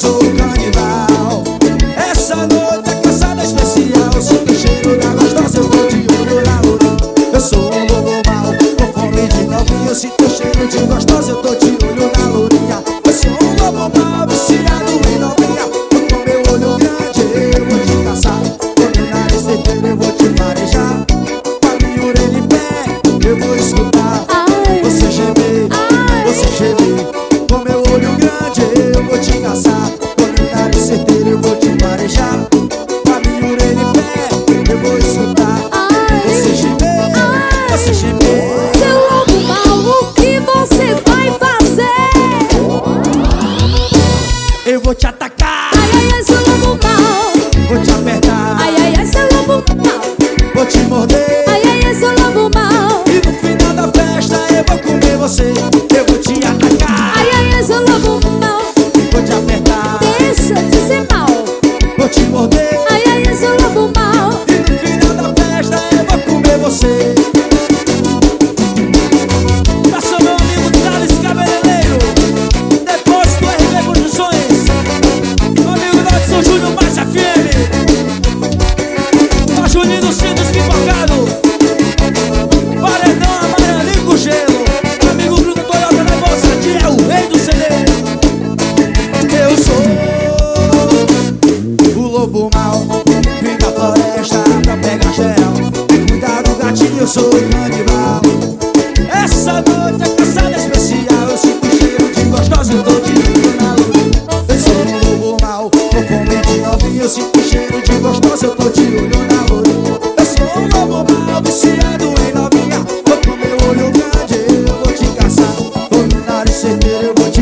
sou o canibal. Essa noite é caçada especial. Sinto o cheiro da gostosa, eu tô de olho na lourinha. Eu sou um lobo mau, com fome de novinha. Eu sinto o cheiro de gostosa, eu tô de olho na lourinha. Eu sou um lobo mau, viciado em novinha. Com meu olho grande eu vou te caçar, com meu nariz certeiro eu vou te marejar, com a minha orelha em pé eu vou escutar você gemer, você gemer. Com meu olho grande eu vou te caçar, com meu nariz certeiro eu vou te marejar, com a minha orelha em pé eu vou escutar você gemer, você gemer. Seu lobo mau, o que você vai fazer? Eu vou te atacar, Ai, ai, ai, seu lobo mau. vou te apertar, Ai, ai, ai, seu lobo mau. vou te morder. Ai, ai, ai, seu lobo mau. E no final da festa eu vou comer você. Eu vou te atacar, Ai, ai, ai, seu lobo mau. vou te apertar, Deixa de ser mal. vou te morder. Ai, ai, ai, seu lobo mau. E no final da festa eu vou comer você. Passou meu amigo Thales Cabeleireiro, depois do RB Produções. Meu amigo Nelson Júnior mais FM. Tá Juninho dos Cintos Pipocado, Paredão Amarelinho com Gelo. Meu amigo Bruno Toyota na bolsa, que é o rei do CD. Eu sou o lobo mau, vim da floresta pra pegar gel. Cuidado gatinho, eu sou o canibal. Essa noite é caçada especial. Eu sinto o cheiro de gostosa, eu tô de olho na lourinha. Eu sou o lobo mau, com fome de novinha. Eu sinto o cheiro de gostosa, eu tô de olho na lourinha. Eu sou o lobo mau, viciado em novinha. Tô com meu olho grande, eu vou te caçar. Com meu nariz certeiro, eu vou te